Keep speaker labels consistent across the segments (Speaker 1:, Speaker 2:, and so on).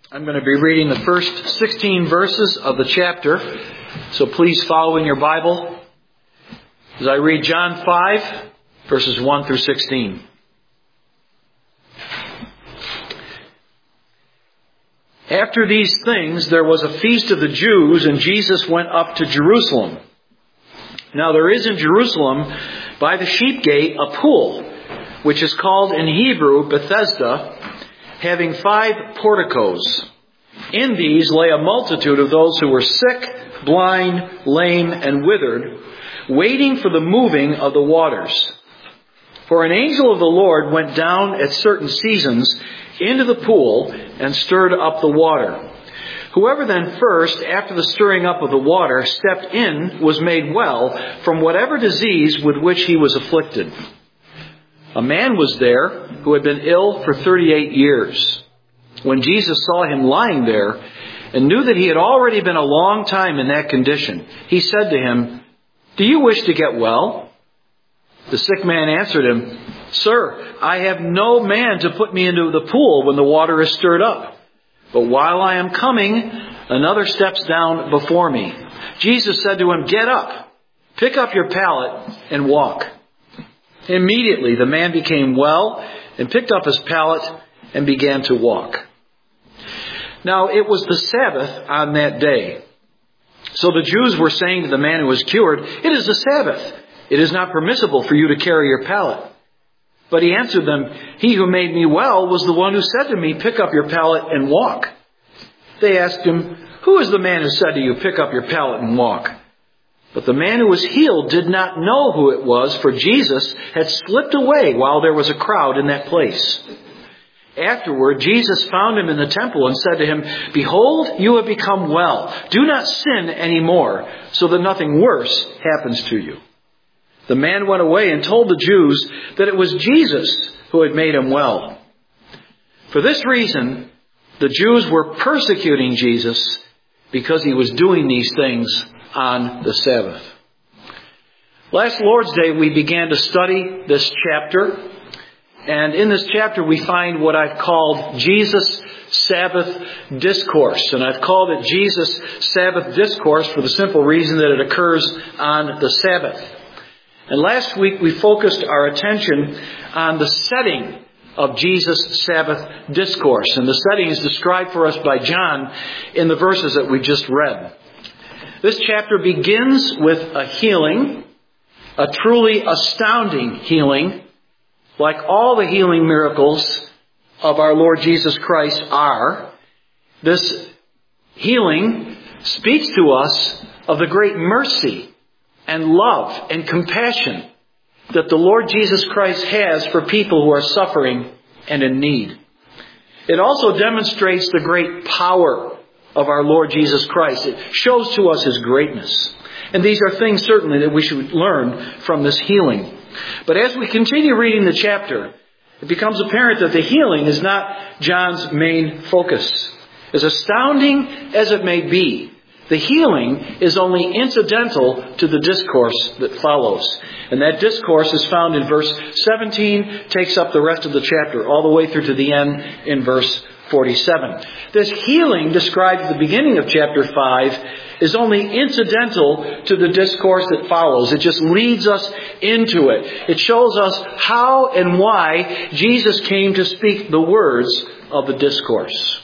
Speaker 1: I'm going to be reading the first 16 verses of the chapter, so please follow in your Bible as I read John 5, verses 1 through 16. After these things, there was a feast of the Jews, and Jesus went up to Jerusalem. Now there is in Jerusalem, by the sheep gate, a pool, which is called in Hebrew Bethesda, having 5 porticos. In these lay a multitude of those who were sick, blind, lame, and withered, waiting for the moving of the waters. For an angel of the Lord went down at certain seasons into the pool and stirred up the water. Whoever then first, after the stirring up of the water, stepped in was made well from whatever disease with which he was afflicted. A man was there who had been ill for 38 years. When Jesus saw him lying there and knew that he had already been a long time in that condition, he said to him, "Do you wish to get well?" The sick man answered him, "Sir, I have no man to put me into the pool when the water is stirred up. But while I am coming, another steps down before me." Jesus said to him, "Get up, pick up your pallet, and walk." Immediately the man became well and picked up his pallet and began to walk. Now it was the Sabbath on that day. So the Jews were saying to the man who was cured, "It is the Sabbath. It is not permissible for you to carry your pallet." But he answered them, "He who made me well was the one who said to me, 'Pick up your pallet and walk.'" They asked him, "Who is the man who said to you, 'Pick up your pallet and walk'?" But the man who was healed did not know who it was, for Jesus had slipped away while there was a crowd in that place. Afterward, Jesus found him in the temple and said to him, "Behold, you have become well. Do not sin anymore, so that nothing worse happens to you." The man went away and told the Jews that it was Jesus who had made him well. For this reason, the Jews were persecuting Jesus because he was doing these things on the Sabbath. Last Lord's Day, we began to study this chapter. And in this chapter, we find what I've called Jesus' Sabbath Discourse. And I've called it Jesus' Sabbath Discourse for the simple reason that it occurs on the Sabbath. And last week, we focused our attention on the setting of Jesus' Sabbath Discourse. And the setting is described for us by John in the verses that we just read. This chapter begins with a healing, a truly astounding healing, like all the healing miracles of our Lord Jesus Christ are. This healing speaks to us of the great mercy and love and compassion that the Lord Jesus Christ has for people who are suffering and in need. It also demonstrates the great power of our Lord Jesus Christ. It shows to us His greatness. And these are things certainly that we should learn from this healing. But as we continue reading the chapter, it becomes apparent that the healing is not John's main focus. As astounding as it may be, the healing is only incidental to the discourse that follows. And that discourse is found in verse 17, takes up the rest of the chapter, all the way through to the end in verse 47. This healing described at the beginning of chapter 5 is only incidental to the discourse that follows. It just leads us into it. It shows us how and why Jesus came to speak the words of the discourse.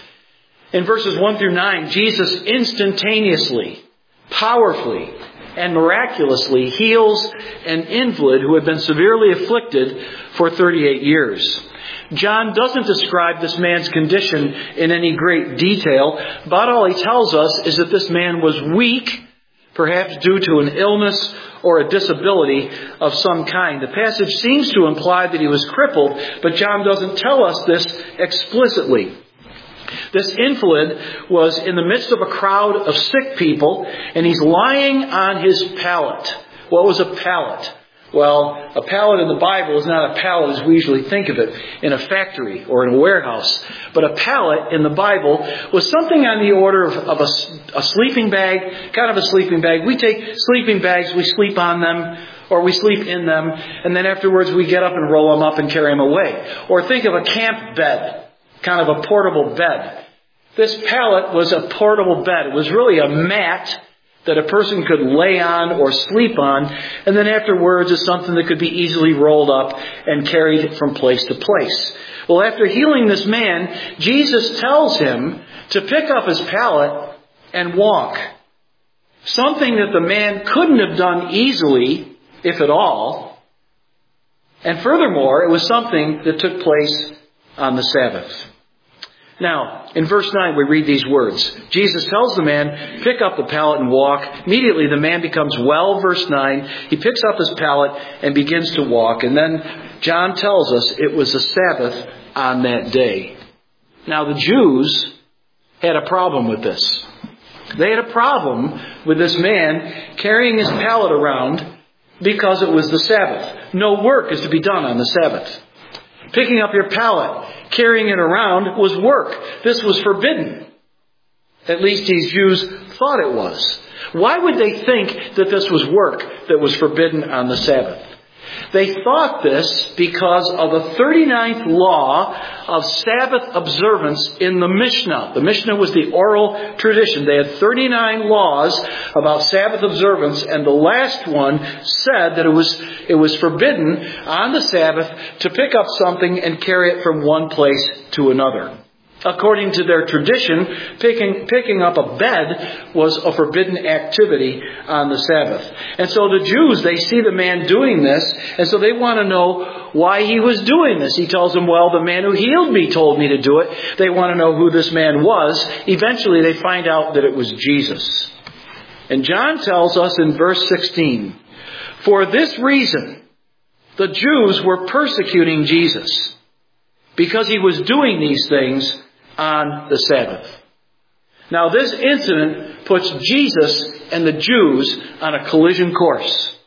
Speaker 1: In verses 1 through 9, Jesus instantaneously, powerfully, and miraculously heals an invalid who had been severely afflicted for 38 years. John doesn't describe this man's condition in any great detail, but all he tells us is that this man was weak, perhaps due to an illness or a disability of some kind. The passage seems to imply that he was crippled, but John doesn't tell us this explicitly. This invalid was in the midst of a crowd of sick people, and he's lying on his pallet. What was a pallet? Well, a pallet in the Bible is not a pallet as we usually think of it in a factory or in a warehouse. But a pallet in the Bible was something on the order of a sleeping bag, kind of a sleeping bag. We take sleeping bags, we sleep on them, or we sleep in them, and then afterwards we get up and roll them up and carry them away. Or think of a camp bed, kind of a portable bed. This pallet was a portable bed. It was really a mat that a person could lay on or sleep on, and then afterwards it's something that could be easily rolled up and carried from place to place. Well, after healing this man, Jesus tells him to pick up his pallet and walk. Something that the man couldn't have done easily, if at all. And furthermore, it was something that took place on the Sabbath. Now, in verse 9, we read these words. Jesus tells the man, pick up the pallet and walk. Immediately, the man becomes well, verse 9. He picks up his pallet and begins to walk. And then John tells us it was the Sabbath on that day. Now, the Jews had a problem with this. They had a problem with this man carrying his pallet around because it was the Sabbath. No work is to be done on the Sabbath. Picking up your pallet, carrying it around was work. This was forbidden. At least these Jews thought it was. Why would they think that this was work that was forbidden on the Sabbath? They thought this because of the 39th law of Sabbath observance in the Mishnah. The Mishnah was the oral tradition. They had 39 laws about Sabbath observance, and the last one said that it was forbidden on the Sabbath to pick up something and carry it from one place to another. According to their tradition, picking up a bed was a forbidden activity on the Sabbath. And so the Jews, they see the man doing this, and so they want to know why he was doing this. He tells them, well, the man who healed me told me to do it. They want to know who this man was. Eventually they find out that it was Jesus. And John tells us in verse 16, for this reason, the Jews were persecuting Jesus, because he was doing these things on the Sabbath. Now, this incident puts Jesus and the Jews on a collision course.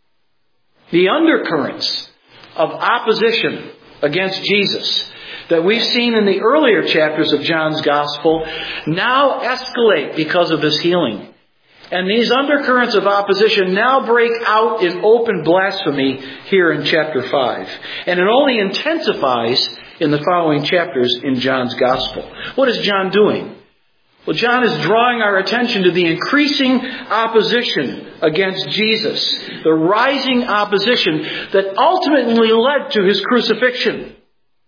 Speaker 1: The undercurrents of opposition against Jesus that we've seen in the earlier chapters of John's Gospel now escalate because of this healing. And these undercurrents of opposition now break out in open blasphemy here in chapter 5. And it only intensifies in the following chapters in John's Gospel. What is John doing? Well, John is drawing our attention to the increasing opposition against Jesus, the rising opposition that ultimately led to his crucifixion.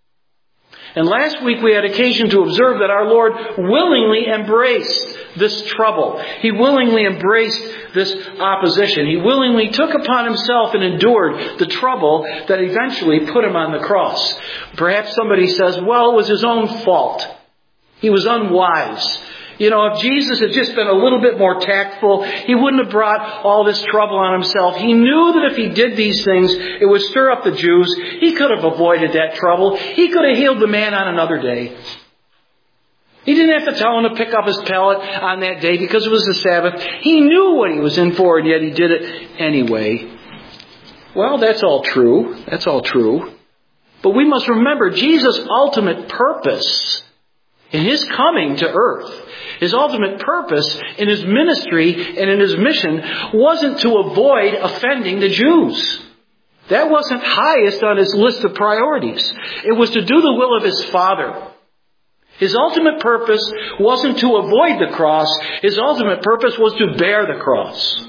Speaker 1: And last week we had occasion to observe that our Lord willingly embraced this trouble. He willingly embraced this opposition. He willingly took upon himself and endured the trouble that eventually put him on the cross. Perhaps somebody says, well, it was his own fault. He was unwise. You know, if Jesus had just been a little bit more tactful, he wouldn't have brought all this trouble on himself. He knew that if he did these things, it would stir up the Jews. He could have avoided that trouble. He could have healed the man on another day. He didn't have to tell him to pick up his pallet on that day because it was the Sabbath. He knew what he was in for, and yet he did it anyway. Well, that's all true. That's all true. But we must remember Jesus' ultimate purpose in his coming to earth, his ultimate purpose in his ministry and in his mission wasn't to avoid offending the Jews. That wasn't highest on his list of priorities. It was to do the will of his Father. His ultimate purpose wasn't to avoid the cross. His ultimate purpose was to bear the cross.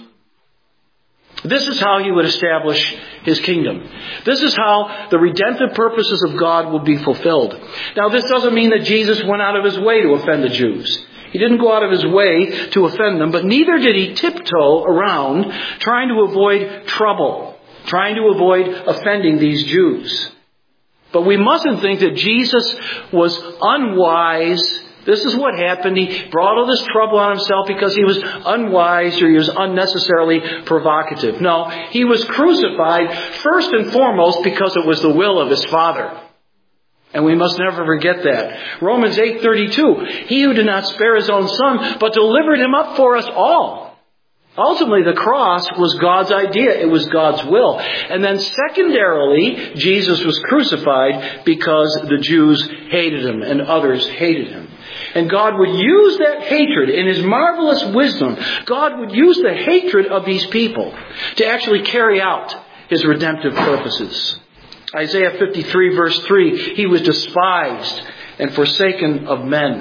Speaker 1: This is how he would establish his kingdom. This is how the redemptive purposes of God will be fulfilled. Now, this doesn't mean that Jesus went out of his way to offend the Jews. He didn't go out of his way to offend them, but neither did he tiptoe around trying to avoid trouble, trying to avoid offending these Jews. But we mustn't think that Jesus was unwise. This is what happened. He brought all this trouble on himself because he was unwise or he was unnecessarily provocative. No, he was crucified first and foremost because it was the will of his Father. And we must never forget that. Romans 8:32, he who did not spare his own Son, but delivered him up for us all. Ultimately, the cross was God's idea. It was God's will. And then secondarily, Jesus was crucified because the Jews hated him and others hated him. And God would use that hatred in his marvelous wisdom. God would use the hatred of these people to actually carry out his redemptive purposes. Isaiah 53 verse 3, he was despised and forsaken of men.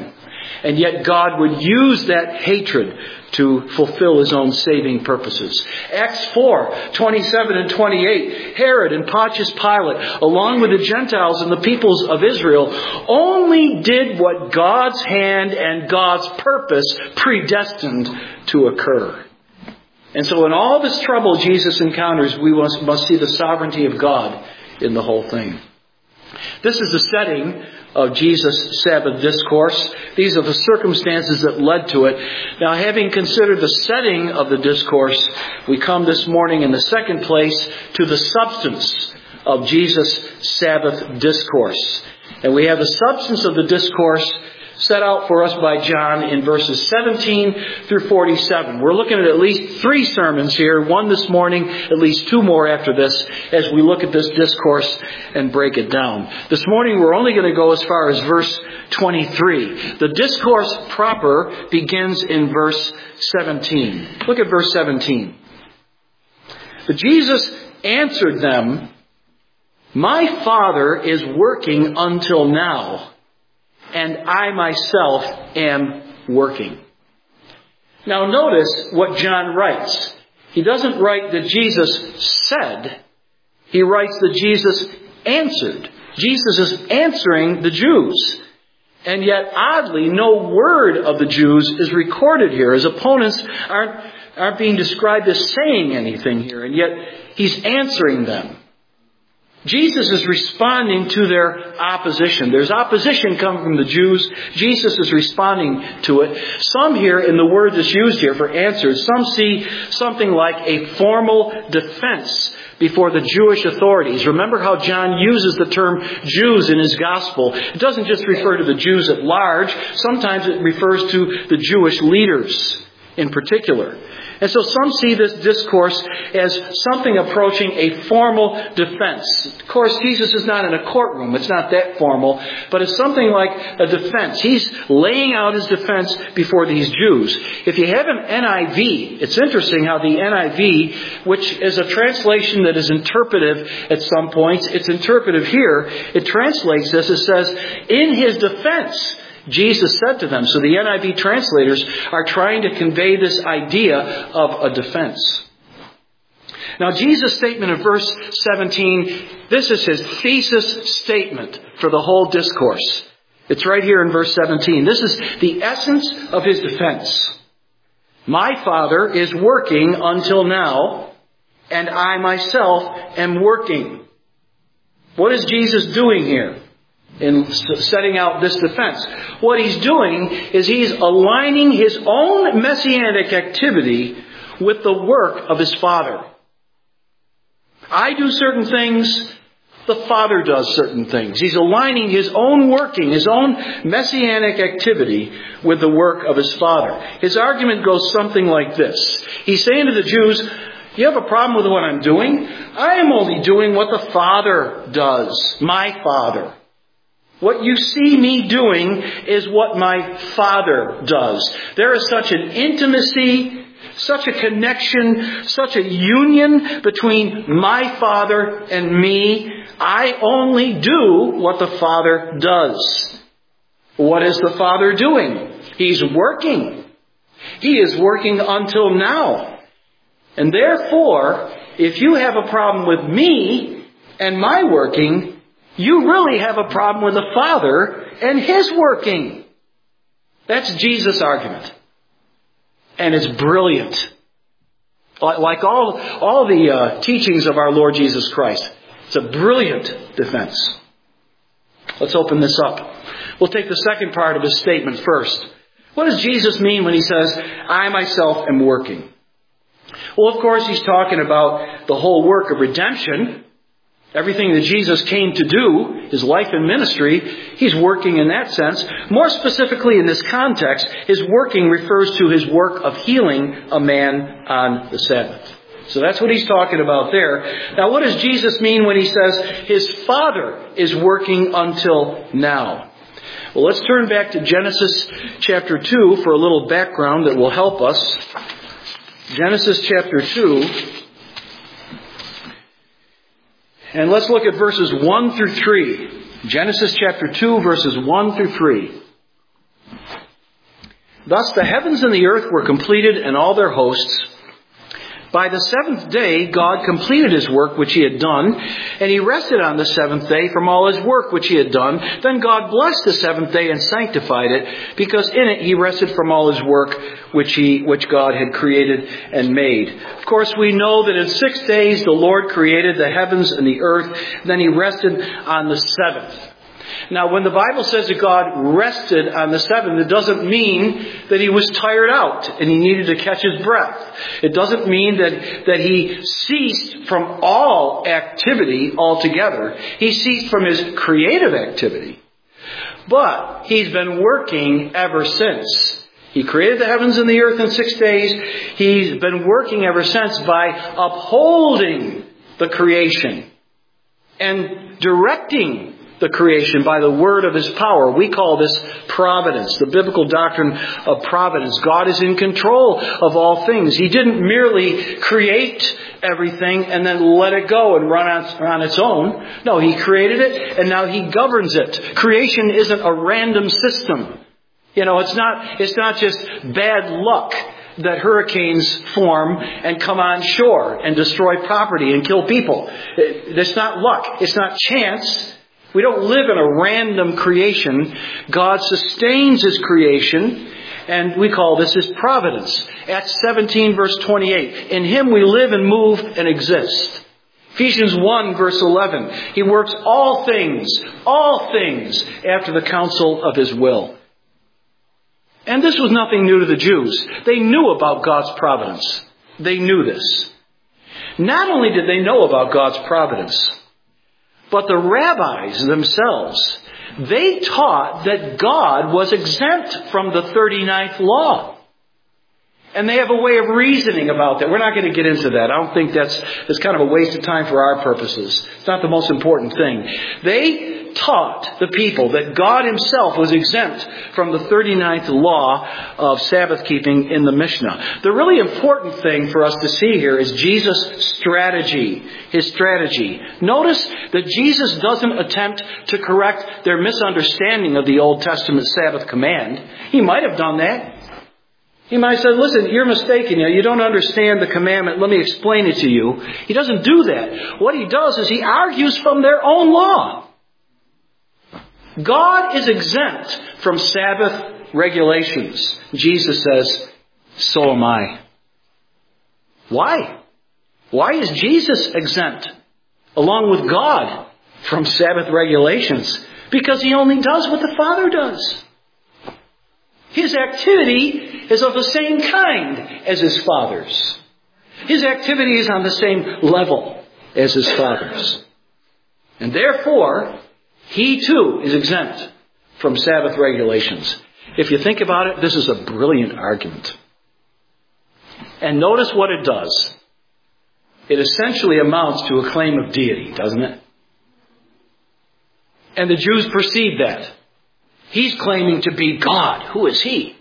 Speaker 1: And yet God would use that hatred to fulfill His own saving purposes. Acts 4:27 and 28. Herod and Pontius Pilate, along with the Gentiles and the peoples of Israel, only did what God's hand and God's purpose predestined to occur. And so in all this trouble Jesus encounters, we must see the sovereignty of God in the whole thing. This is the setting of Jesus' Sabbath discourse. These are the circumstances that led to it. Now, having considered the setting of the discourse, we come this morning in the second place to the substance of Jesus' Sabbath discourse. And we have the substance of the discourse set out for us by John in verses 17 through 47. We're looking at least 3 sermons here, one this morning, at least 2 more after this, as we look at this discourse and break it down. This morning we're only going to go as far as verse 23. The discourse proper begins in verse 17. Look at verse 17. But Jesus answered them, "My Father is working until now, and I myself am working." Now notice what John writes. He doesn't write that Jesus said. He writes that Jesus answered. Jesus is answering the Jews. And yet, oddly, no word of the Jews is recorded here. His opponents aren't being described as saying anything here. And yet, He's answering them. Jesus is responding to their opposition. There's opposition coming from the Jews. Jesus is responding to it. Some here, in the word that's used here for answers, some see something like a formal defense before the Jewish authorities. Remember how John uses the term Jews in his gospel. It doesn't just refer to the Jews at large. Sometimes it refers to the Jewish leaders in particular. And so some see this discourse as something approaching a formal defense. Of course, Jesus is not in a courtroom. It's not that formal. But it's something like a defense. He's laying out his defense before these Jews. If you have an NIV, it's interesting how the NIV, which is a translation that is interpretive at some points, it's interpretive here. It translates this. It says, "In His defense, Jesus said to them." So the NIV translators are trying to convey this idea of a defense. Now Jesus' statement in verse 17, this is His thesis statement for the whole discourse. It's right here in verse 17. This is the essence of His defense. "My Father is working until now, and I myself am working." What is Jesus doing here in setting out this defense? What He's doing is He's aligning His own messianic activity with the work of His Father. I do certain things, the Father does certain things. He's aligning His own working, His own messianic activity with the work of His Father. His argument goes something like this. He's saying to the Jews, "You have a problem with what I'm doing? I am only doing what the Father does, my Father. What you see me doing is what my Father does." There is such an intimacy, such a connection, such a union between my Father and me. I only do what the Father does. What is the Father doing? He's working. He is working until now. And therefore, if you have a problem with me and my working, you really have a problem with the Father and His working. That's Jesus' argument. And it's brilliant. Like all the teachings of our Lord Jesus Christ. It's a brilliant defense. Let's open this up. We'll take the second part of His statement first. What does Jesus mean when He says, "I myself am working"? Well, of course, He's talking about the whole work of redemption. Everything that Jesus came to do, His life and ministry, He's working in that sense. More specifically in this context, His working refers to His work of healing a man on the Sabbath. So that's what He's talking about there. Now, what does Jesus mean when He says His Father is working until now? Well, let's turn back to Genesis chapter 2 for a little background that will help us. Genesis chapter 2. And let's look at verses 1 through 3. Genesis chapter 2, verses 1 through 3. Thus the heavens and the earth were completed and all their hosts. By the seventh day, God completed his work which he had done, and he rested on the seventh day from all his work which he had done. Then God blessed the seventh day and sanctified it, because in it he rested from all his work which God had created and made. Of course, we know that in 6 days the Lord created the heavens and the earth. Then he rested on the seventh. Now, when the Bible says that God rested on the seventh, it doesn't mean that he was tired out and he needed to catch his breath. It doesn't mean that he ceased from all activity altogether. He ceased from his creative activity. But he's been working ever since. He created the heavens and the earth in 6 days. He's been working ever since by upholding the creation and directing the creation by the word of his power. We call this providence, the biblical doctrine of providence. God is in control of all things. He didn't merely create everything and then let it go and run on its own. No, he created it and now he governs it. Creation isn't a random system. It's not just bad luck that hurricanes form and come on shore and destroy property and kill people. It's not luck. It's not chance. We don't live in a random creation. God sustains his creation, and we call this his providence. Acts 17, verse 28. In him we live and move and exist. Ephesians 1, verse 11. He works all things after the counsel of his will. And this was nothing new to the Jews. They knew about God's providence. They knew this. Not only did they know about God's providence, but the rabbis themselves, they taught that God was exempt from the 39th law. And they have a way of reasoning about that. We're not going to get into that. I don't think that's kind of a waste of time for our purposes. It's not the most important thing. They taught the people that God himself was exempt from the 39th law of Sabbath keeping in the Mishnah. The really important thing for us to see here is Jesus' strategy, his strategy. Notice that Jesus doesn't attempt to correct their misunderstanding of the Old Testament Sabbath command. He might have done that. He might have said, listen, you're mistaken. You don't understand the commandment. Let me explain it to you. He doesn't do that. What he does is he argues from their own law. God is exempt from Sabbath regulations. Jesus says, so am I. Why? Why is Jesus exempt, along with God, from Sabbath regulations? Because he only does what the Father does. His activity is of the same kind as his Father's. His activity is on the same level as his Father's. And therefore, he too is exempt from Sabbath regulations. If you think about it, this is a brilliant argument. And notice what it does. It essentially amounts to a claim of deity, doesn't it? And the Jews perceive that. He's claiming to be God. Who is he?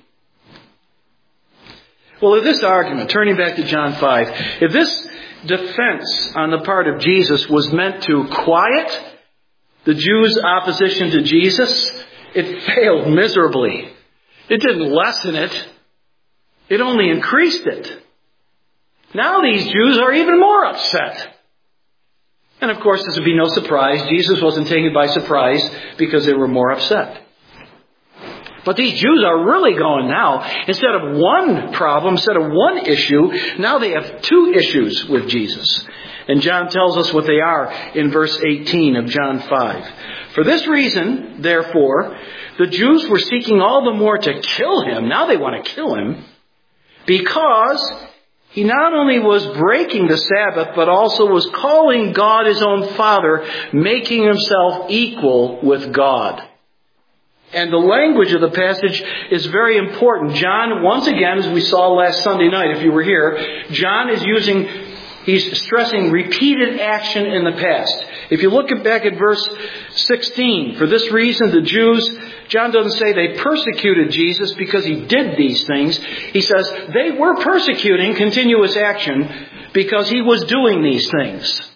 Speaker 1: Well, if this argument, turning back to John 5, if this defense on the part of Jesus was meant to quiet the Jews' opposition to Jesus, it failed miserably. It didn't lessen it. It only increased it. Now these Jews are even more upset. And of course, this would be no surprise. Jesus wasn't taken by surprise because they were more upset. But these Jews are really going now. Instead of one problem, instead of one issue, now they have two issues with Jesus. And John tells us what they are in verse 18 of John 5. For this reason, therefore, the Jews were seeking all the more to kill him. Now they want to kill him. Because he not only was breaking the Sabbath, but also was calling God his own Father, making himself equal with God. And the language of the passage is very important. John, once again, as we saw last Sunday night, if you were here, John is he's stressing repeated action in the past. If you look back at verse 16, for this reason the Jews, John doesn't say they persecuted Jesus because he did these things. He says they were persecuting continuous action because he was doing these things.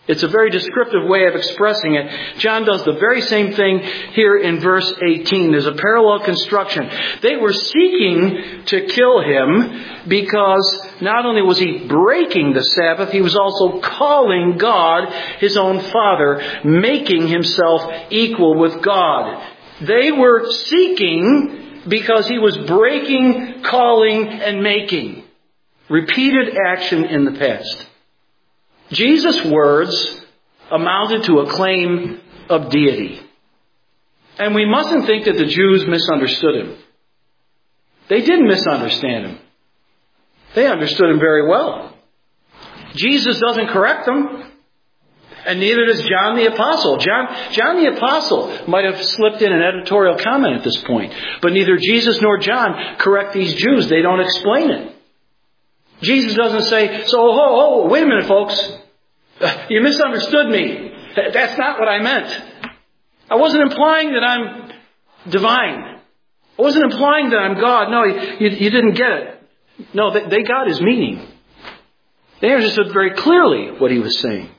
Speaker 1: It's a very descriptive way of expressing it. John does the very same thing here in verse 18. There's a parallel construction. They were seeking to kill him because not only was he breaking the Sabbath, he was also calling God his own Father, making himself equal with God. They were seeking because he was breaking, calling, and making. Repeated action in the past. Jesus' words amounted to a claim of deity. And we mustn't think that the Jews misunderstood him. They didn't misunderstand him. They understood him very well. Jesus doesn't correct them. And neither does John the Apostle. John the Apostle might have slipped in an editorial comment at this point. But neither Jesus nor John correct these Jews. They don't explain it. Jesus doesn't say, wait a minute, folks. You misunderstood me. That's not what I meant. I wasn't implying that I'm divine. I wasn't implying that I'm God. No, you didn't get it. No, they got his meaning. They understood very clearly what he was saying.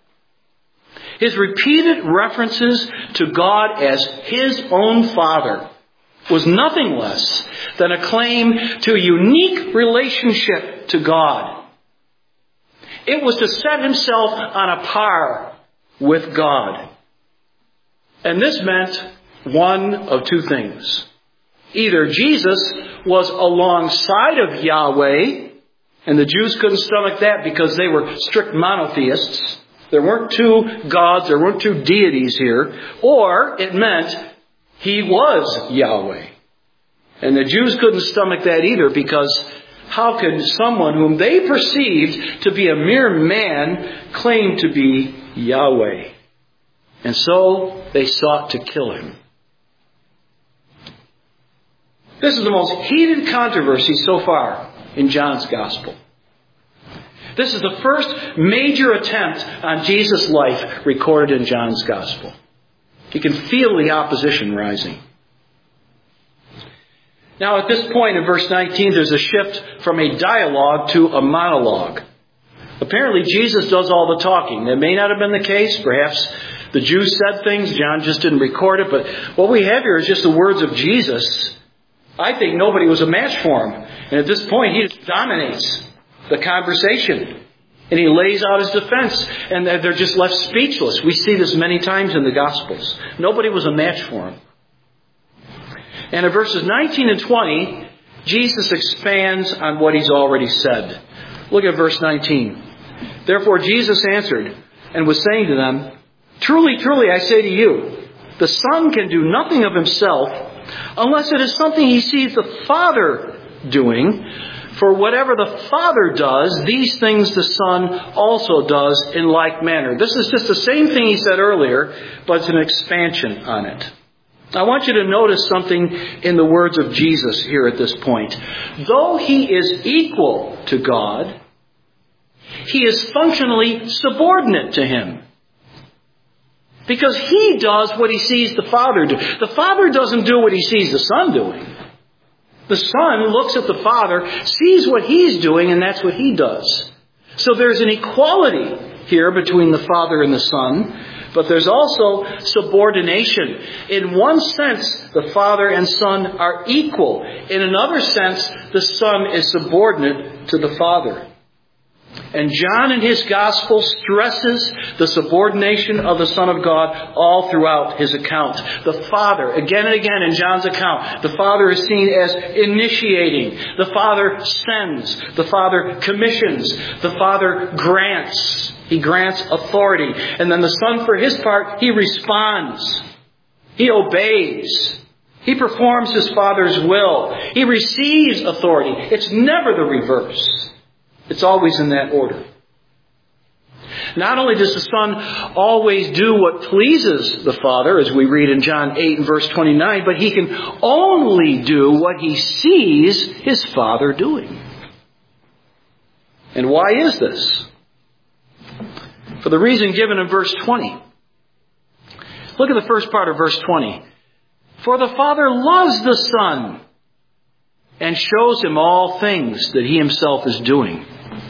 Speaker 1: His repeated references to God as his own Father was nothing less than a claim to a unique relationship to God. It was to set himself on a par with God. And this meant one of two things. Either Jesus was alongside of Yahweh, and the Jews couldn't stomach that because they were strict monotheists. There weren't two gods, there weren't two deities here. Or it meant he was Yahweh. And the Jews couldn't stomach that either, because how could someone whom they perceived to be a mere man claim to be Yahweh? And so they sought to kill him. This is the most heated controversy so far in John's Gospel. This is the first major attempt on Jesus' life recorded in John's Gospel. You can feel the opposition rising. Now at this point in verse 19, there's a shift from a dialogue to a monologue. Apparently Jesus does all the talking. That may not have been the case. Perhaps the Jews said things. John just didn't record it. But what we have here is just the words of Jesus. I think nobody was a match for him. And at this point, he dominates the conversation. And he lays out his defense. And they're just left speechless. We see this many times in the Gospels. Nobody was a match for him. And in verses 19 and 20, Jesus expands on what he's already said. Look at verse 19. Therefore Jesus answered and was saying to them, Truly, truly, I say to you, the Son can do nothing of himself unless it is something he sees the Father doing. For whatever the Father does, these things the Son also does in like manner. This is just the same thing he said earlier, but it's an expansion on it. I want you to notice something in the words of Jesus here at this point. Though he is equal to God, he is functionally subordinate to him. Because he does what he sees the Father do. The Father doesn't do what he sees the Son doing. The Son looks at the Father, sees what he's doing, and that's what he does. So there's an equality here between the Father and the Son. But there's also subordination. In one sense, the Father and Son are equal. In another sense, the Son is subordinate to the Father. And John in his Gospel stresses the subordination of the Son of God all throughout his account. The Father, again and again in John's account, the Father is seen as initiating. The Father sends. The Father commissions. The Father grants. He grants authority. And then the Son, for his part, he responds. He obeys. He performs his Father's will. He receives authority. It's never the reverse. It's always in that order. Not only does the Son always do what pleases the Father, as we read in John 8 and verse 29, but he can only do what he sees his Father doing. And why is this? For the reason given in verse 20. Look at the first part of verse 20. For the Father loves the Son and shows him all things that he himself is doing.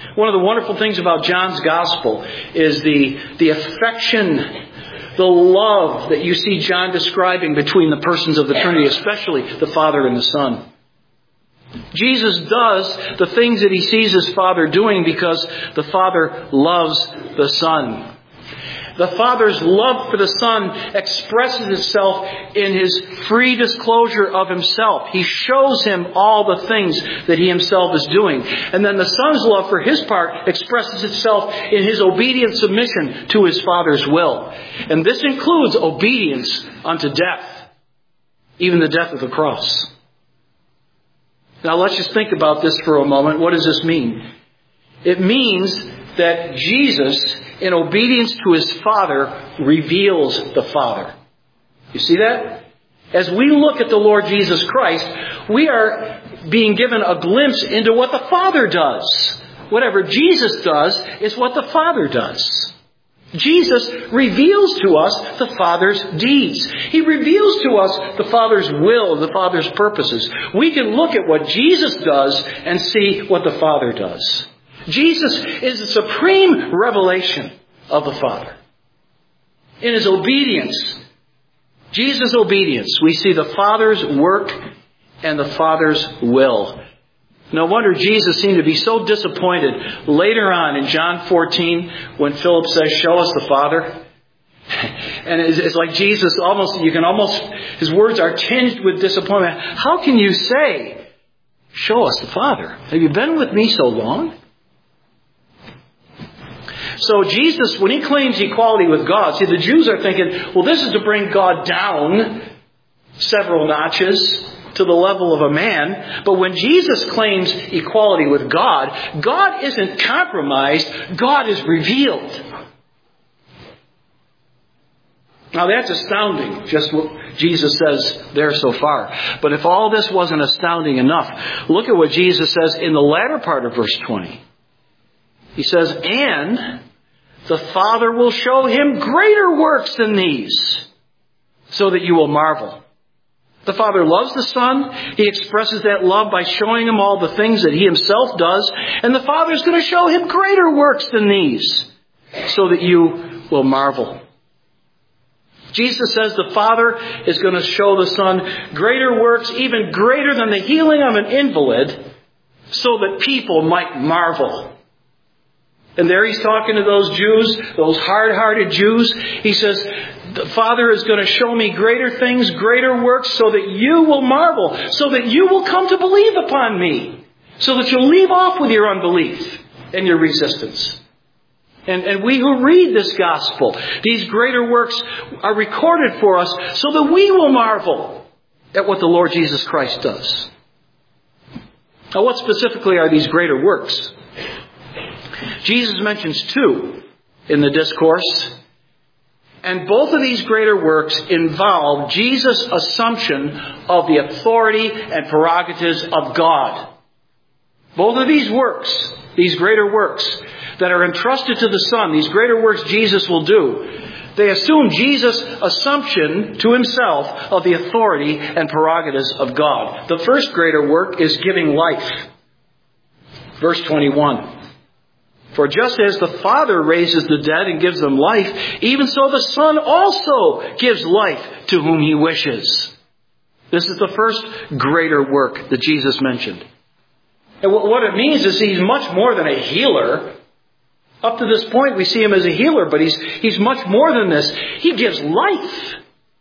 Speaker 1: One of the wonderful things about John's Gospel is the affection, the love that you see John describing between the persons of the Trinity, especially the Father and the Son. Jesus does the things that he sees his Father doing because the Father loves the Son. The Father's love for the Son expresses itself in his free disclosure of himself. He shows him all the things that he himself is doing. And then the Son's love for his part expresses itself in his obedient submission to his Father's will. And this includes obedience unto death, even the death of the cross. Now let's just think about this for a moment. What does this mean? It means that Jesus, in obedience to his Father, reveals the Father. You see that? As we look at the Lord Jesus Christ, we are being given a glimpse into what the Father does. Whatever Jesus does is what the Father does. Jesus reveals to us the Father's deeds. He reveals to us the Father's will, the Father's purposes. We can look at what Jesus does and see what the Father does. Jesus is the supreme revelation of the Father. In his obedience, Jesus' obedience, we see the Father's work and the Father's will. No wonder Jesus seemed to be so disappointed later on in John 14 when Philip says, "Show us the Father." And it's like Jesus his words are tinged with disappointment. How can you say, "Show us the Father"? Have you been with me so long? So Jesus, when he claims equality with God, see, the Jews are thinking, well, this is to bring God down several notches to the level of a man. But when Jesus claims equality with God, God isn't compromised. God is revealed. Now that's astounding, just what Jesus says there so far. But if all this wasn't astounding enough, look at what Jesus says in the latter part of verse 20. He says, "And the Father will show him greater works than these, so that you will marvel." The Father loves the Son. He expresses that love by showing him all the things that he himself does. And the Father is going to show him greater works than these, so that you will marvel. Jesus says the Father is going to show the Son greater works, even greater than the healing of an invalid, so that people might marvel. And there he's talking to those Jews, those hard-hearted Jews. He says, the Father is going to show me greater things, greater works, so that you will marvel, so that you will come to believe upon me, so that you'll leave off with your unbelief and your resistance. And we who read this gospel, these greater works are recorded for us so that we will marvel at what the Lord Jesus Christ does. Now, what specifically are these greater works? Jesus mentions two in the discourse. And both of these greater works involve Jesus' assumption of the authority and prerogatives of God. Both of these works, these greater works that are entrusted to the Son, these greater works Jesus will do, they assume Jesus' assumption to himself of the authority and prerogatives of God. The first greater work is giving life. Verse 21. "For just as the Father raises the dead and gives them life, even so the Son also gives life to whom he wishes." This is the first greater work that Jesus mentioned. And what it means is he's much more than a healer. Up to this point we see him as a healer, but he's much more than this. He gives life.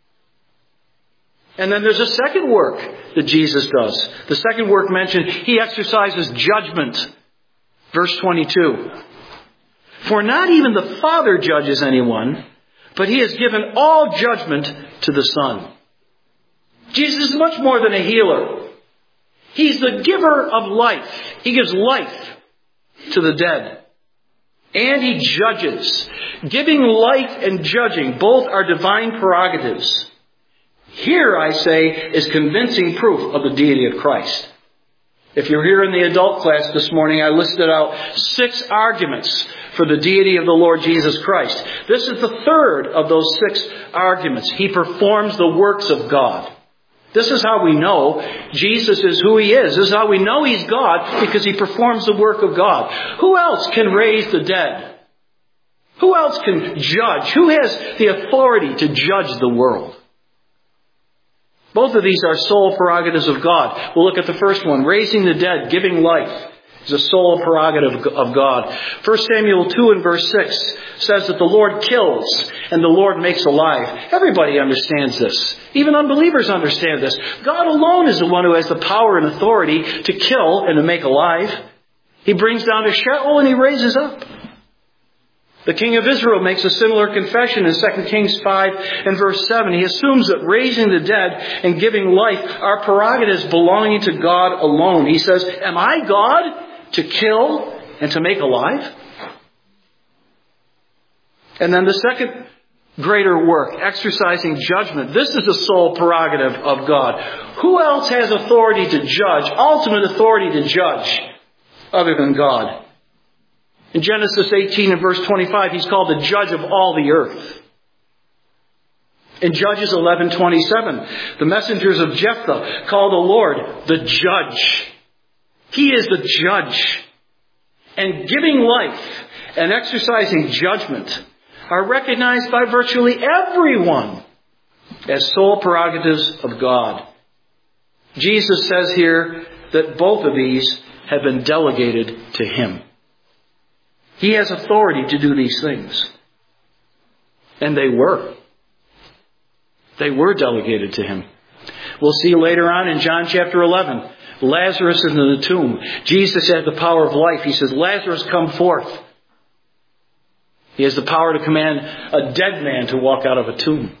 Speaker 1: And then there's a second work that Jesus does. The second work mentioned, he exercises judgment. Verse 22. "For not even the Father judges anyone, but he has given all judgment to the Son." Jesus is much more than a healer. He's the giver of life. He gives life to the dead. And he judges. Giving life and judging both are divine prerogatives. Here, I say, is convincing proof of the deity of Christ. If you're here in the adult class this morning, I listed out 6 arguments for the deity of the Lord Jesus Christ. This is the third of those 6 arguments. He performs the works of God. This is how we know Jesus is who He is. This is how we know He's God, because He performs the work of God. Who else can raise the dead? Who else can judge? Who has the authority to judge the world? Both of these are sole prerogatives of God. We'll look at the first one. Raising the dead, giving life, is a sole prerogative of God. 1 Samuel 2 and verse 6 says that the Lord kills and the Lord makes alive. Everybody understands this. Even unbelievers understand this. God alone is the one who has the power and authority to kill and to make alive. He brings down to Sheol and He raises up. The king of Israel makes a similar confession in 2 Kings 5 and verse 7. He assumes that raising the dead and giving life are prerogatives belonging to God alone. He says, am I God to kill and to make alive? And then the second greater work, exercising judgment. This is the sole prerogative of God. Who else has authority to judge, ultimate authority to judge, other than God? In Genesis 18 and verse 25, He's called the judge of all the earth. In Judges 11:27, the messengers of Jephthah call the Lord the judge. He is the judge. And giving life and exercising judgment are recognized by virtually everyone as sole prerogatives of God. Jesus says here that both of these have been delegated to Him. He has authority to do these things. And they were. They were delegated to Him. We'll see later on in John chapter 11. Lazarus is in the tomb. Jesus has the power of life. He says, Lazarus, come forth. He has the power to command a dead man to walk out of a tomb.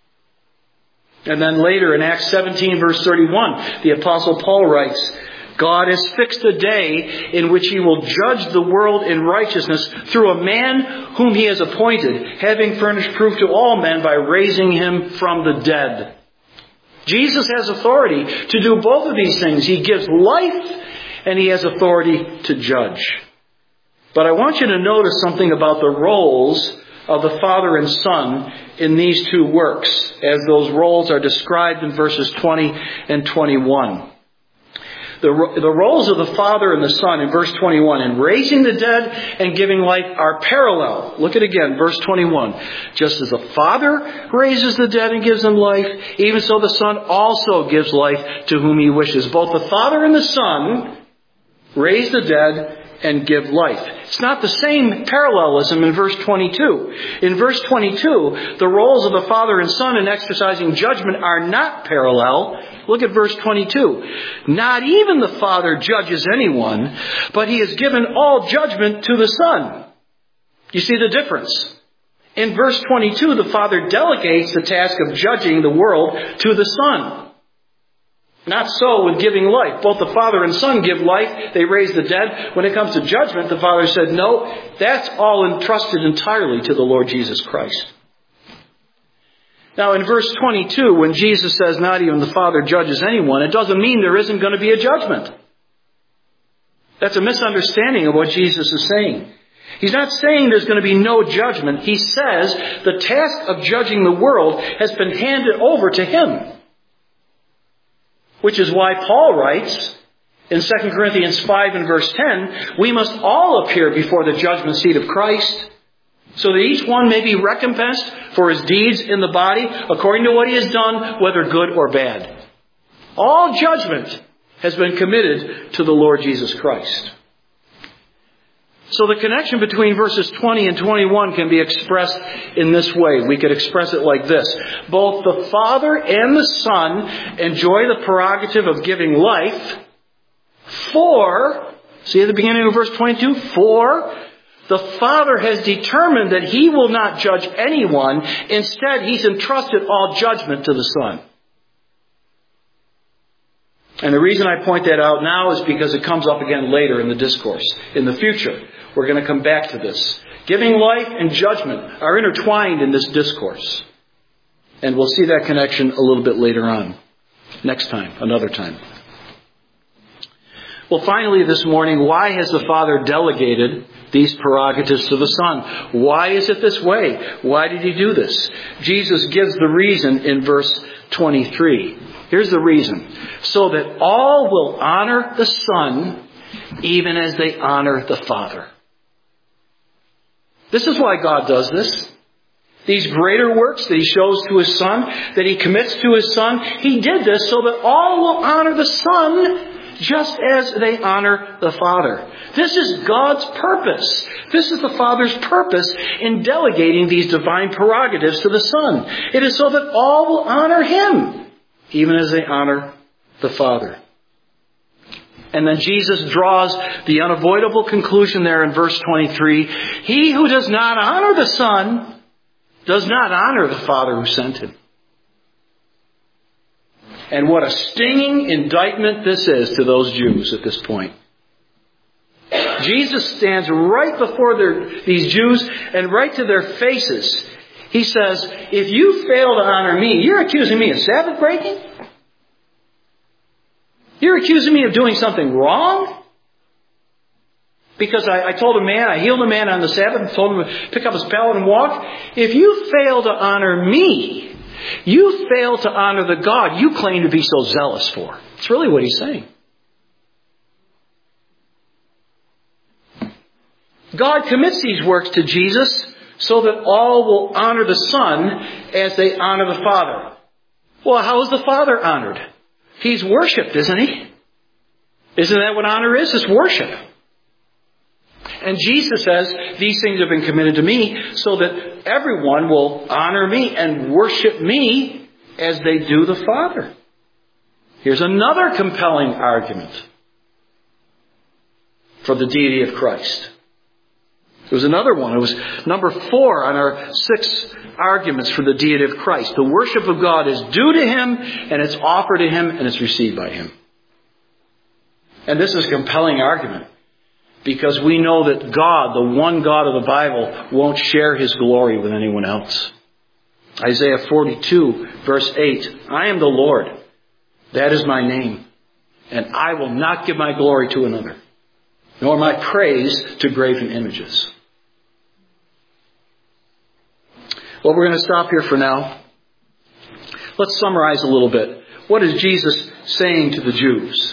Speaker 1: And then later in Acts 17 verse 31, the Apostle Paul writes, God has fixed a day in which He will judge the world in righteousness through a man whom He has appointed, having furnished proof to all men by raising Him from the dead. Jesus has authority to do both of these things. He gives life and He has authority to judge. But I want you to notice something about the roles of the Father and Son in these two works, as those roles are described in verses 20 and 21. The roles of the Father and the Son in verse 21 in raising the dead and giving life are parallel. Look at it again, verse 21. Just as the Father raises the dead and gives them life, even so the Son also gives life to whom He wishes. Both the Father and the Son raise the dead and give life. It's not the same parallelism in verse 22. In verse 22, the roles of the Father and Son in exercising judgment are not parallel. Look at verse 22. Not even the Father judges anyone, but He has given all judgment to the Son. You see the difference? In verse 22, the Father delegates the task of judging the world to the Son. Not so with giving life. Both the Father and Son give life. They raise the dead. When it comes to judgment, the Father said, no, that's all entrusted entirely to the Lord Jesus Christ. Now in verse 22, when Jesus says not even the Father judges anyone, it doesn't mean there isn't going to be a judgment. That's a misunderstanding of what Jesus is saying. He's not saying there's going to be no judgment. He says the task of judging the world has been handed over to Him. Which is why Paul writes in 2 Corinthians 5 and verse 10, we must all appear before the judgment seat of Christ, so that each one may be recompensed for his deeds in the body, according to what he has done, whether good or bad. All judgment has been committed to the Lord Jesus Christ. So the connection between verses 20 and 21 can be expressed in this way. We could express it like this. Both the Father and the Son enjoy the prerogative of giving life for, see at the beginning of verse 22, for the Father has determined that He will not judge anyone. Instead, He's entrusted all judgment to the Son. And the reason I point that out now is because it comes up again later in the discourse. In the future, we're going to come back to this. Giving life and judgment are intertwined in this discourse. And we'll see that connection a little bit later on. Next time, another time. Well, finally this morning, why has the Father delegated these prerogatives to the Son? Why is it this way? Why did He do this? Jesus gives the reason in verse 23. Here's the reason. So that all will honor the Son even as they honor the Father. This is why God does this. These greater works that He shows to His Son, that He commits to His Son, He did this so that all will honor the Son just as they honor the Father. This is God's purpose. This is the Father's purpose in delegating these divine prerogatives to the Son. It is so that all will honor Him, even as they honor the Father. And then Jesus draws the unavoidable conclusion there in verse 23. He who does not honor the Son does not honor the Father who sent Him. And what a stinging indictment this is to those Jews at this point. Jesus stands right before these Jews and right to their faces. He says, if you fail to honor me, you're accusing me of Sabbath breaking? You're accusing me of doing something wrong? Because I told a man, I healed a man on the Sabbath and told him to pick up his pallet and walk. If you fail to honor me, you fail to honor the God you claim to be so zealous for. It's really what He's saying. God commits these works to Jesus so that all will honor the Son as they honor the Father. Well, how is the Father honored? He's worshipped, isn't He? Isn't that what honor is? It's worship. And Jesus says, these things have been committed to me so that everyone will honor me and worship me as they do the Father. Here's another compelling argument for the deity of Christ. There was another one. It was number 4 on our 6 arguments for the deity of Christ. The worship of God is due to Him, and it's offered to Him, and it's received by Him. And this is a compelling argument, because we know that God, the one God of the Bible, won't share His glory with anyone else. Isaiah 42, verse 8, I am the Lord. That is my name. And I will not give my glory to another, nor my praise to graven images. Well, we're going to stop here for now. Let's summarize a little bit. What is Jesus saying to the Jews?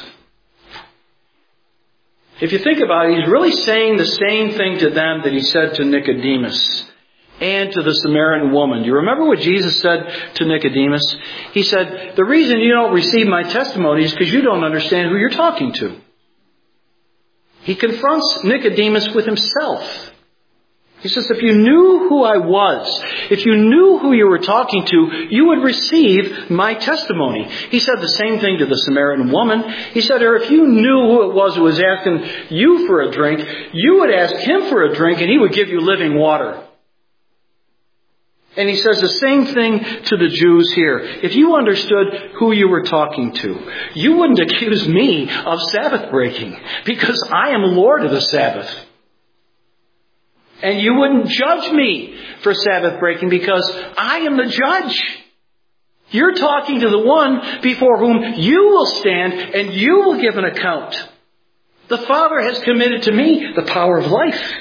Speaker 1: If you think about it, He's really saying the same thing to them that He said to Nicodemus and to the Samaritan woman. Do you remember what Jesus said to Nicodemus? He said, the reason you don't receive my testimony is because you don't understand who you're talking to. He confronts Nicodemus with himself. He says, if you knew who I was, if you knew who you were talking to, you would receive my testimony. He said the same thing to the Samaritan woman. He said to her, if you knew who it was who was asking you for a drink, you would ask him for a drink and he would give you living water. And he says the same thing to the Jews here. If you understood who you were talking to, you wouldn't accuse me of Sabbath breaking, because I am Lord of the Sabbath. And you wouldn't judge me for Sabbath breaking, because I am the judge. You're talking to the one before whom you will stand and you will give an account. The Father has committed to me the power of life,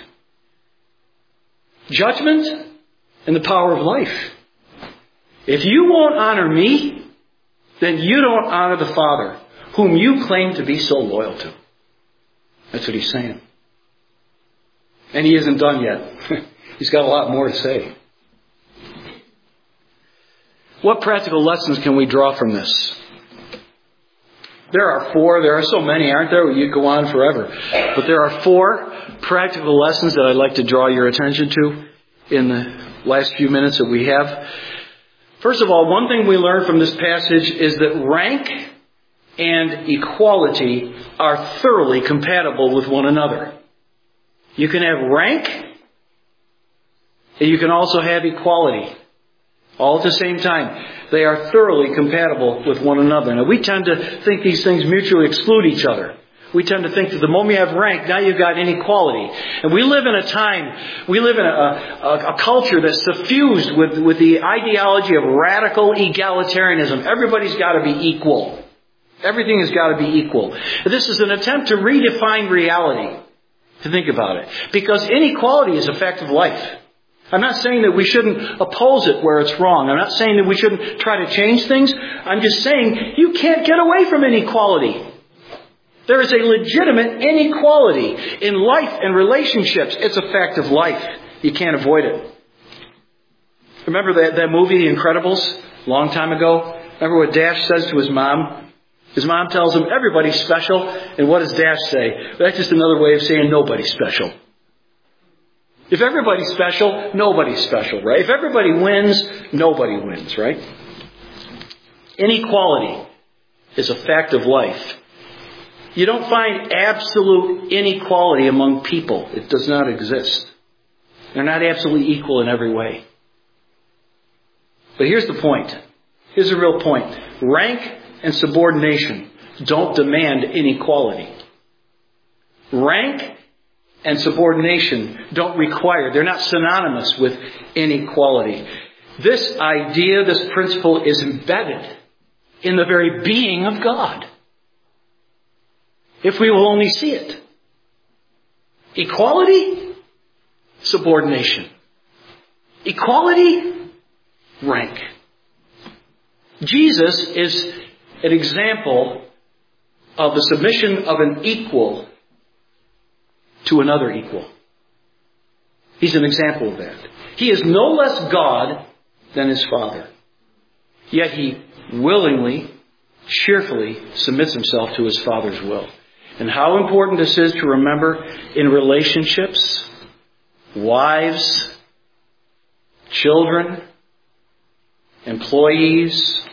Speaker 1: judgment, and the power of life. If you won't honor me, then you don't honor the Father, whom you claim to be so loyal to. That's what He's saying. And He isn't done yet. He's got a lot more to say. What practical lessons can we draw from this? There are 4. There are so many, aren't there? You go on forever. But there are 4 practical lessons that I'd like to draw your attention to in the last few minutes that we have. First of all, one thing we learn from this passage is that rank and equality are thoroughly compatible with one another. You can have rank, and you can also have equality, all at the same time. They are thoroughly compatible with one another. Now, we tend to think these things mutually exclude each other. We tend to think that the moment you have rank, now you've got inequality. And we live in a time, we live in a culture that's suffused with the ideology of radical egalitarianism. Everybody's got to be equal. Everything has got to be equal. This is an attempt to redefine reality, to think about it. Because inequality is a fact of life. I'm not saying that we shouldn't oppose it where it's wrong. I'm not saying that we shouldn't try to change things. I'm just saying you can't get away from inequality. There is a legitimate inequality in life and relationships. It's a fact of life. You can't avoid it. Remember that movie, The Incredibles, a long time ago? Remember what Dash says to his mom? His mom tells him, everybody's special. And what does Dash say? That's just another way of saying nobody's special. If everybody's special, nobody's special, right? If everybody wins, nobody wins, right? Inequality is a fact of life. You don't find absolute inequality among people. It does not exist. They're not absolutely equal in every way. But here's the point. Here's the real point. Rank and subordination don't demand inequality. Rank and subordination don't require, they're not synonymous with inequality. This idea, this principle is embedded in the very being of God. If we will only see it. Equality, subordination. Equality, rank. Jesus is an example of the submission of an equal to another equal. He's an example of that. He is no less God than his Father. Yet he willingly, cheerfully submits himself to his Father's will. And how important this is to remember in relationships, wives, children, employees,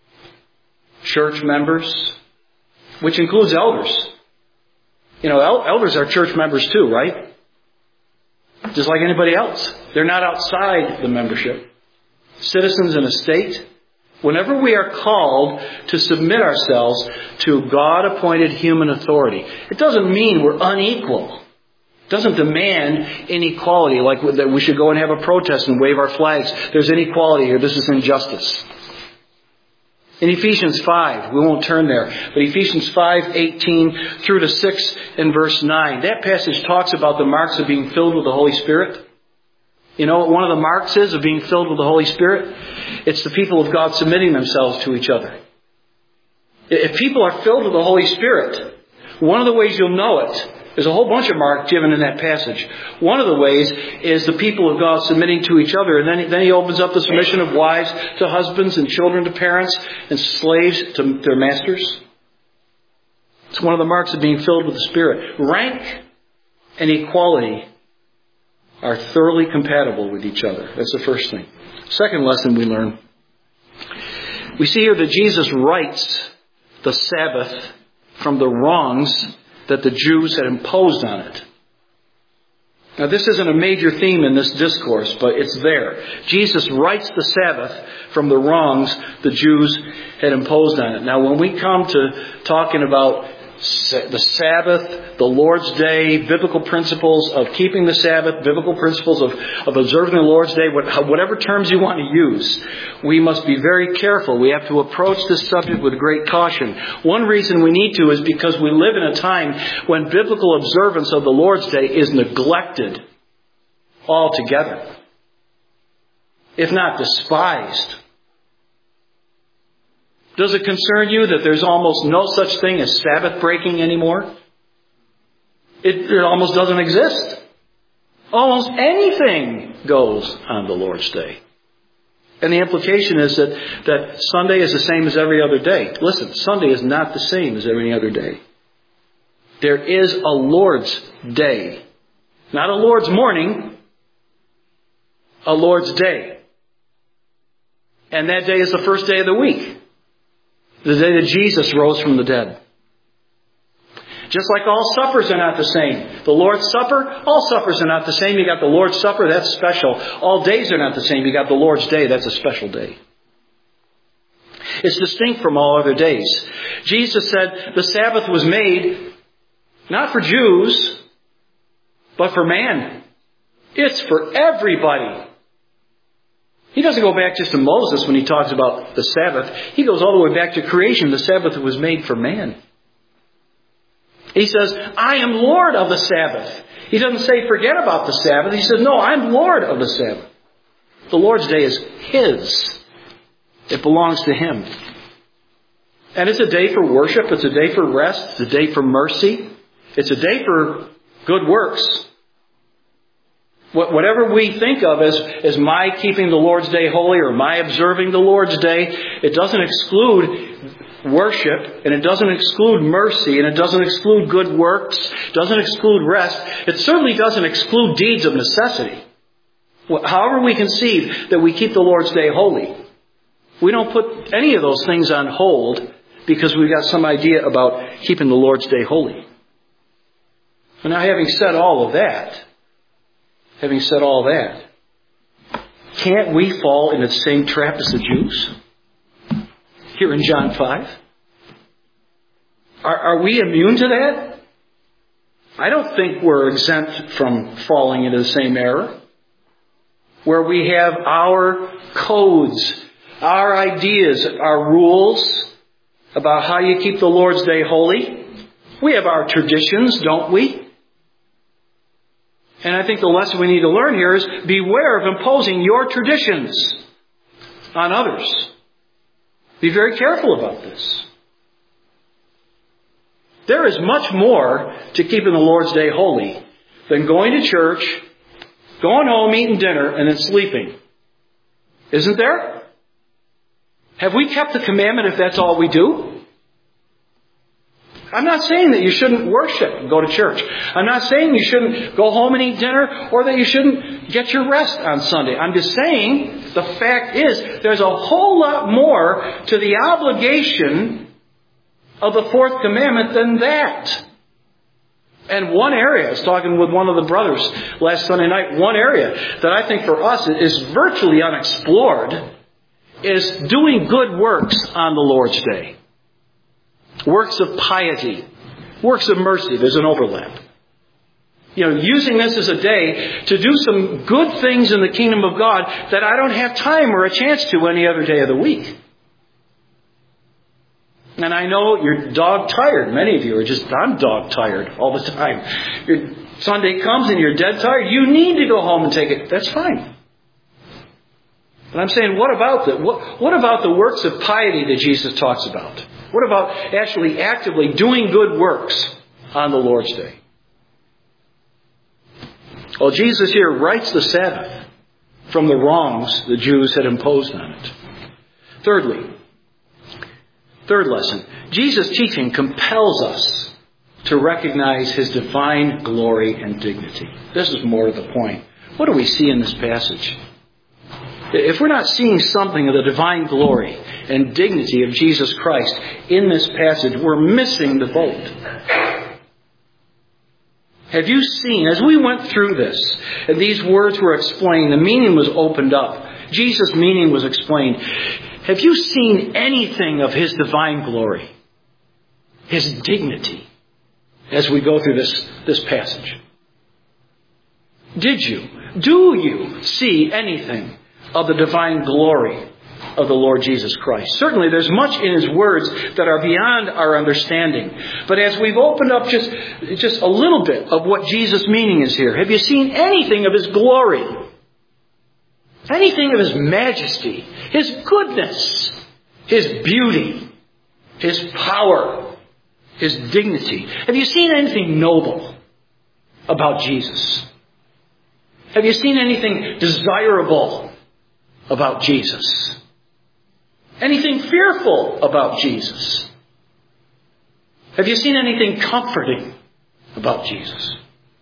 Speaker 1: church members, which includes elders. You know, elders are church members too, right? Just like anybody else. They're not outside the membership. Citizens in a state. Whenever we are called to submit ourselves to God-appointed human authority, it doesn't mean we're unequal. It doesn't demand inequality, like that we should go and have a protest and wave our flags. There's inequality here. This is injustice. In Ephesians 5, we won't turn there, but Ephesians 5:18 through to 6 and verse 9. That passage talks about the marks of being filled with the Holy Spirit. You know what one of the marks is of being filled with the Holy Spirit? It's the people of God submitting themselves to each other. If people are filled with the Holy Spirit, one of the ways you'll know it, there's a whole bunch of marks given in that passage. One of the ways is the people of God submitting to each other. And then he opens up the submission of wives to husbands and children to parents and slaves to their masters. It's one of the marks of being filled with the Spirit. Rank and equality are thoroughly compatible with each other. That's the first thing. Second lesson we learn. We see here that Jesus rights the Sabbath from the wrongs that the Jews had imposed on it. Now this isn't a major theme in this discourse, but it's there. Jesus rights the Sabbath from the wrongs the Jews had imposed on it. Now when we come to talking about the Sabbath, the Lord's Day, biblical principles of keeping the Sabbath, biblical principles of observing the Lord's Day, whatever terms you want to use, we must be very careful. We have to approach this subject with great caution. One reason we need to is because we live in a time when biblical observance of the Lord's Day is neglected altogether, if not despised. Does it concern you that there's almost no such thing as Sabbath breaking anymore? It almost doesn't exist. Almost anything goes on the Lord's Day. And the implication is that Sunday is the same as every other day. Listen, Sunday is not the same as every other day. There is a Lord's Day. Not a Lord's morning, a Lord's Day. And that day is the first day of the week. The day that Jesus rose from the dead. Just like all suppers are not the same. The Lord's Supper, all suppers are not the same. You got the Lord's Supper, that's special. All days are not the same. You got the Lord's Day, that's a special day. It's distinct from all other days. Jesus said the Sabbath was made not for Jews, but for man. It's for everybody. He doesn't go back just to Moses when he talks about the Sabbath. He goes all the way back to creation. The Sabbath was made for man. He says, I am Lord of the Sabbath. He doesn't say forget about the Sabbath. He says, no, I'm Lord of the Sabbath. The Lord's Day is His. It belongs to Him. And it's a day for worship. It's a day for rest. It's a day for mercy. It's a day for good works. Whatever we think of as my keeping the Lord's Day holy or my observing the Lord's Day, it doesn't exclude worship, and it doesn't exclude mercy, and it doesn't exclude good works, it doesn't exclude rest. It certainly doesn't exclude deeds of necessity. However we conceive that we keep the Lord's Day holy, we don't put any of those things on hold because we've got some idea about keeping the Lord's Day holy. But now, having said all that, can't we fall into the same trap as the Jews? Here in John 5? Are we immune to that? I don't think we're exempt from falling into the same error. Where we have our codes, our ideas, our rules about how you keep the Lord's Day holy. We have our traditions, don't we? And I think the lesson we need to learn here is beware of imposing your traditions on others. Be very careful about this. There is much more to keeping the Lord's Day holy than going to church, going home, eating dinner, and then sleeping. Isn't there? Have we kept the commandment if that's all we do? I'm not saying that you shouldn't worship and go to church. I'm not saying you shouldn't go home and eat dinner or that you shouldn't get your rest on Sunday. I'm just saying the fact is there's a whole lot more to the obligation of the fourth commandment than that. And one area, I was talking with one of the brothers last Sunday night, one area that I think for us is virtually unexplored is doing good works on the Lord's Day. Works of piety, works of mercy. There's an overlap. Using this as a day to do some good things in the kingdom of God that I don't have time or a chance to any other day of the week. And I know you're dog-tired. Many of you are I'm dog-tired all the time. Your Sunday comes and you're dead tired. You need to go home and take it. That's fine. But I'm saying, what about the works of piety that Jesus talks about? What about actually actively doing good works on the Lord's Day? Well, Jesus here rights the Sabbath from the wrongs the Jews had imposed on it. Third lesson, Jesus' teaching compels us to recognize His divine glory and dignity. This is more to the point. What do we see in this passage? If we're not seeing something of the divine glory and dignity of Jesus Christ in this passage, we're missing the boat. Have you seen, as we went through this, and these words were explained, the meaning was opened up, Jesus' meaning was explained, have you seen anything of His divine glory, His dignity, as we go through this passage? Do you see anything of the divine glory of the Lord Jesus Christ? Certainly there's much in His words that are beyond our understanding. But as we've opened up just a little bit of what Jesus' meaning is here, have you seen anything of His glory? Anything of His majesty, His goodness, His beauty, His power, His dignity? Have you seen anything noble about Jesus? Have you seen anything desirable about Jesus? Anything fearful about Jesus? Have you seen anything comforting about Jesus?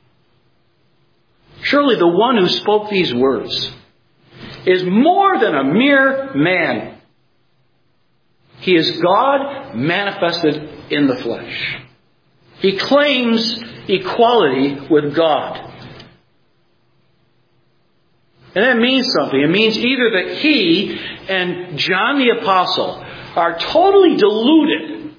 Speaker 1: Surely the one who spoke these words is more than a mere man. He is God manifested in the flesh. He claims equality with God. And that means something. It means either that he and John the Apostle are totally deluded,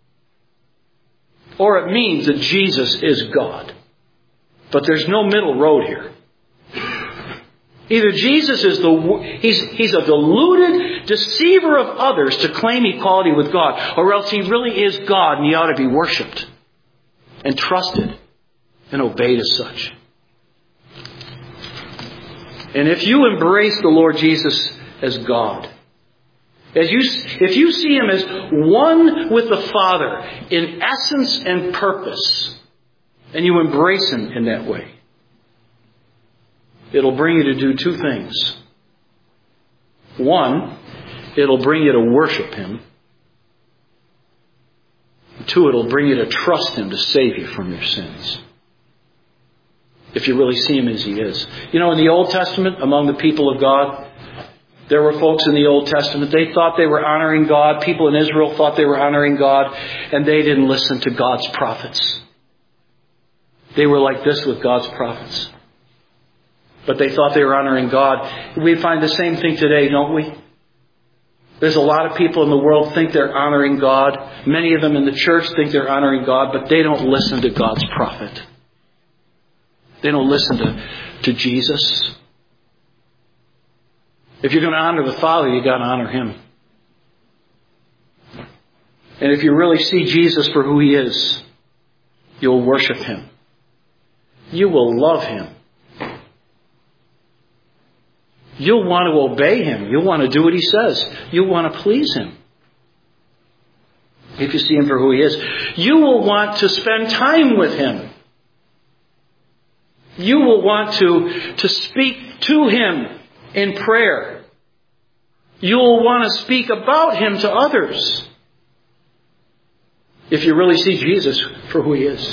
Speaker 1: or it means that Jesus is God. But there's no middle road here. Either Jesus is he's a deluded deceiver of others to claim equality with God, or else he really is God and he ought to be worshipped and trusted and obeyed as such. And if you embrace the Lord Jesus as God, if you see Him as one with the Father in essence and purpose, and you embrace Him in that way, it'll bring you to do two things. One, it'll bring you to worship Him. Two, it'll bring you to trust Him to save you from your sins. If you really see Him as He is. You know, in the Old Testament, among the people of God, there were folks in the Old Testament, they thought they were honoring God. People in Israel thought they were honoring God, and they didn't listen to God's prophets. They were like this with God's prophets. But they thought they were honoring God. We find the same thing today, don't we? There's a lot of people in the world think they're honoring God. Many of them in the church think they're honoring God, but they don't listen to God's prophet. They don't listen to Jesus. If you're going to honor the Father, you've got to honor Him. And if you really see Jesus for who He is, you'll worship Him. You will love Him. You'll want to obey Him. You'll want to do what He says. You'll want to please Him. If you see Him for who He is. You will want to spend time with Him. You will want to speak to Him in prayer. You will want to speak about Him to others. If you really see Jesus for who He is.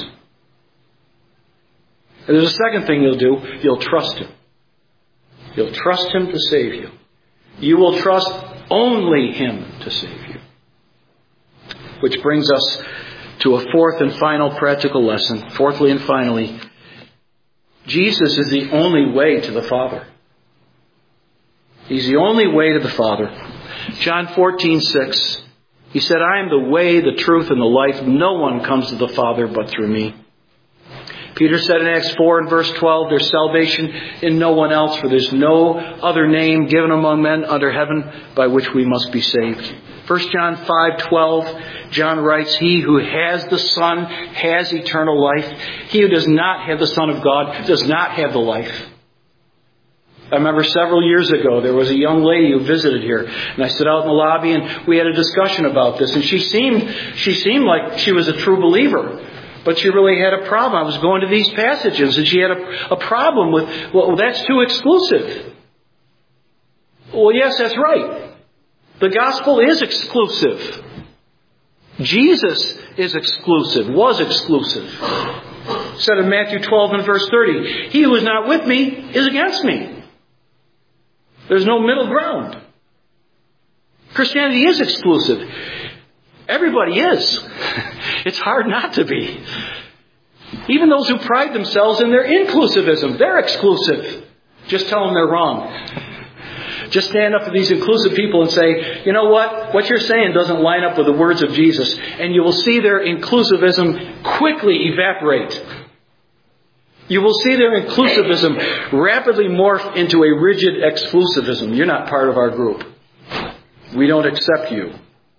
Speaker 1: And there's a second thing you'll do. You'll trust Him. You'll trust Him to save you. You will trust only Him to save you. Which brings us to a fourth and final practical lesson. Fourthly and finally, Jesus is the only way to the Father. He's the only way to the Father. John 14:6, He said, I am the way, the truth, and the life. No one comes to the Father but through me. Peter said in Acts 4 and verse 12, there's salvation in no one else, for there's no other name given among men under heaven by which we must be saved. 1 John 5:12, John writes, He who has the Son has eternal life. He who does not have the Son of God does not have the life. I remember several years ago, there was a young lady who visited here, and I stood out in the lobby and we had a discussion about this, and she seemed like she was a true believer. But she really had a problem. I was going to these passages and she had a problem with, well, that's too exclusive. Well, yes, that's right. The gospel is exclusive. Jesus is exclusive, was exclusive. It said in Matthew 12 and verse 30, He who is not with me is against me. There's no middle ground. Christianity is exclusive. Everybody is. It's hard not to be. Even those who pride themselves in their inclusivism, they're exclusive. Just tell them they're wrong. Just stand up to these inclusive people and say, you know what? What you're saying doesn't line up with the words of Jesus. And you will see their inclusivism quickly evaporate. You will see their inclusivism rapidly morph into a rigid exclusivism. You're not part of our group. We don't accept you.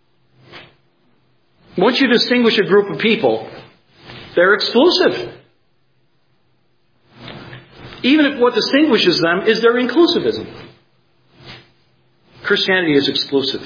Speaker 1: Once you distinguish a group of people, they're exclusive. Even if what distinguishes them is their inclusivism. Christianity is exclusive.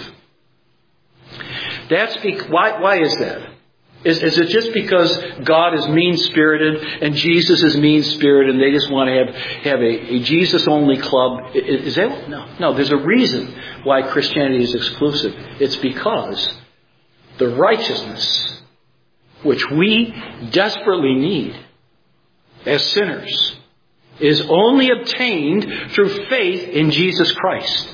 Speaker 1: Why is that? Is it just because God is mean-spirited and Jesus is mean-spirited and they just want to have a Jesus-only club? Is that? No, there's a reason why Christianity is exclusive. It's because the righteousness which we desperately need as sinners is only obtained through faith in Jesus Christ.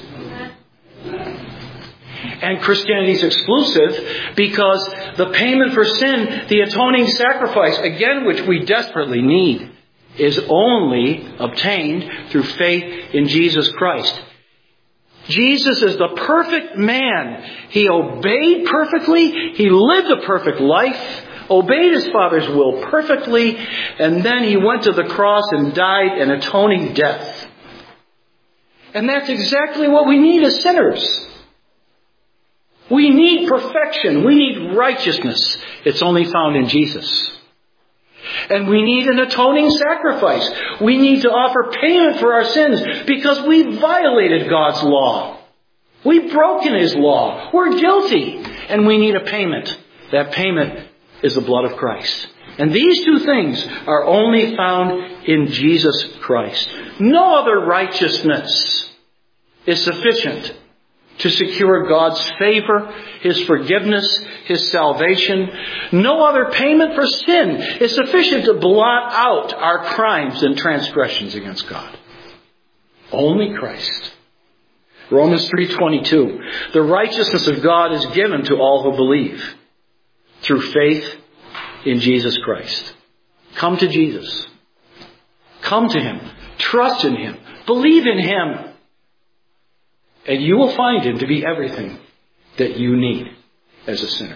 Speaker 1: And Christianity is exclusive because the payment for sin, the atoning sacrifice, again, which we desperately need, is only obtained through faith in Jesus Christ. Jesus is the perfect man. He obeyed perfectly. He lived a perfect life. Obeyed His Father's will perfectly. And then He went to the cross and died an atoning death. And that's exactly what we need as sinners. We need perfection. We need righteousness. It's only found in Jesus. And we need an atoning sacrifice. We need to offer payment for our sins because we violated God's law. We've broken His law. We're guilty. And we need a payment. That payment is the blood of Christ. And these two things are only found in Jesus Christ. No other righteousness is sufficient to secure God's favor, His forgiveness, His salvation. No other payment for sin is sufficient to blot out our crimes and transgressions against God. Only Christ. Romans 3:22. The righteousness of God is given to all who believe through faith in Jesus Christ. Come to Jesus. Come to Him. Trust in Him. Believe in Him. And you will find Him to be everything that you need as a sinner.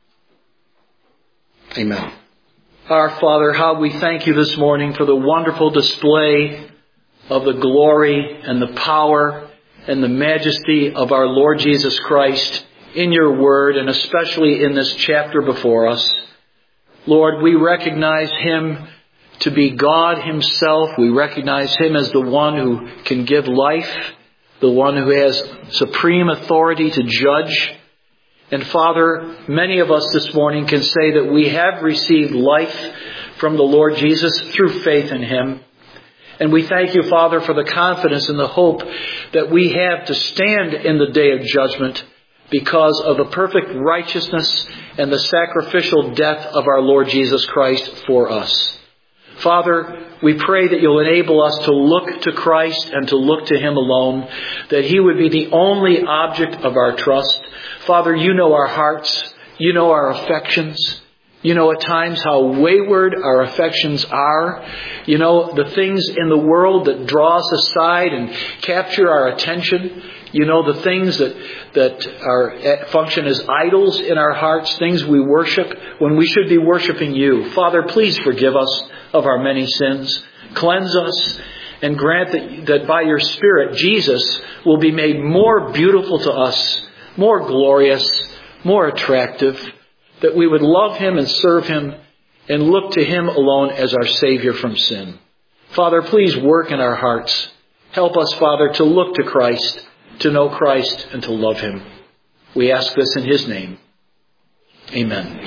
Speaker 1: Amen. Our Father, how we thank You this morning for the wonderful display of the glory and the power and the majesty of our Lord Jesus Christ in Your Word, and especially in this chapter before us. Lord, we recognize Him to be God Himself. We recognize Him as the one who can give life, the one who has supreme authority to judge. And Father, many of us this morning can say that we have received life from the Lord Jesus through faith in Him. And we thank You, Father, for the confidence and the hope that we have to stand in the day of judgment because of the perfect righteousness and the sacrificial death of our Lord Jesus Christ for us. Father, we pray that You'll enable us to look to Christ and to look to Him alone, that He would be the only object of our trust. Father, You know our hearts. You know our affections. You know at times how wayward our affections are. You know the things in the world that draw us aside and capture our attention. You know the things that function as idols in our hearts, things we worship when we should be worshiping You. Father, please forgive us of our many sins. Cleanse us and grant that by Your Spirit, Jesus will be made more beautiful to us, more glorious, more attractive, that we would love Him and serve Him and look to Him alone as our Savior from sin. Father, please work in our hearts. Help us, Father, to look to Christ, to know Christ, and to love Him. We ask this in His name. Amen.